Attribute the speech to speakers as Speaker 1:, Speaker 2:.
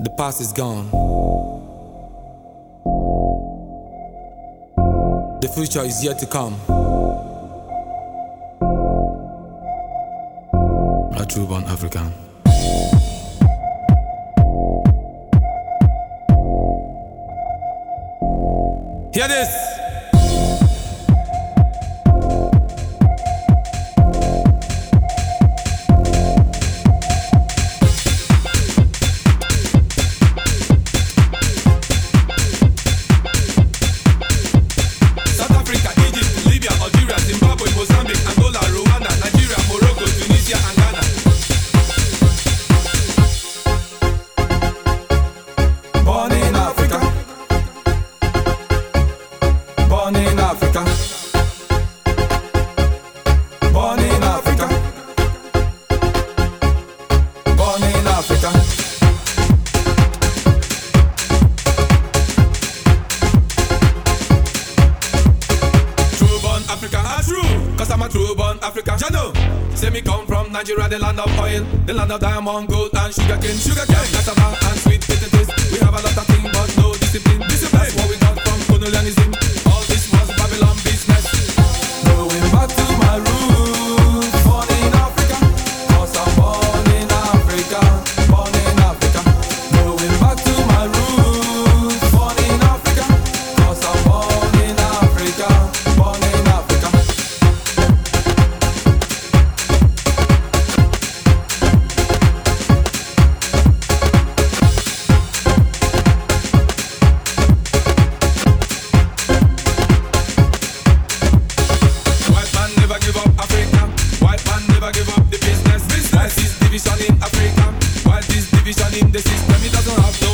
Speaker 1: The past is gone. The future is yet to come. A true born African. Hear this.
Speaker 2: Africa, Jano. Say me come from Nigeria, the land of oil, the land of diamond, gold and sugarcane, cassava and sweet potatoes. We have a lot of things, but no discipline. That's what we got from colonialism. All this was Babylon business. Going back to my roots, born in Africa, 'cause I'm born in Africa, born in Africa. Going back to my roots, born in Africa, 'cause I'm born in Africa, born in Africa. Give up the business. Why this division in Africa? Why this division in the system? It doesn't have no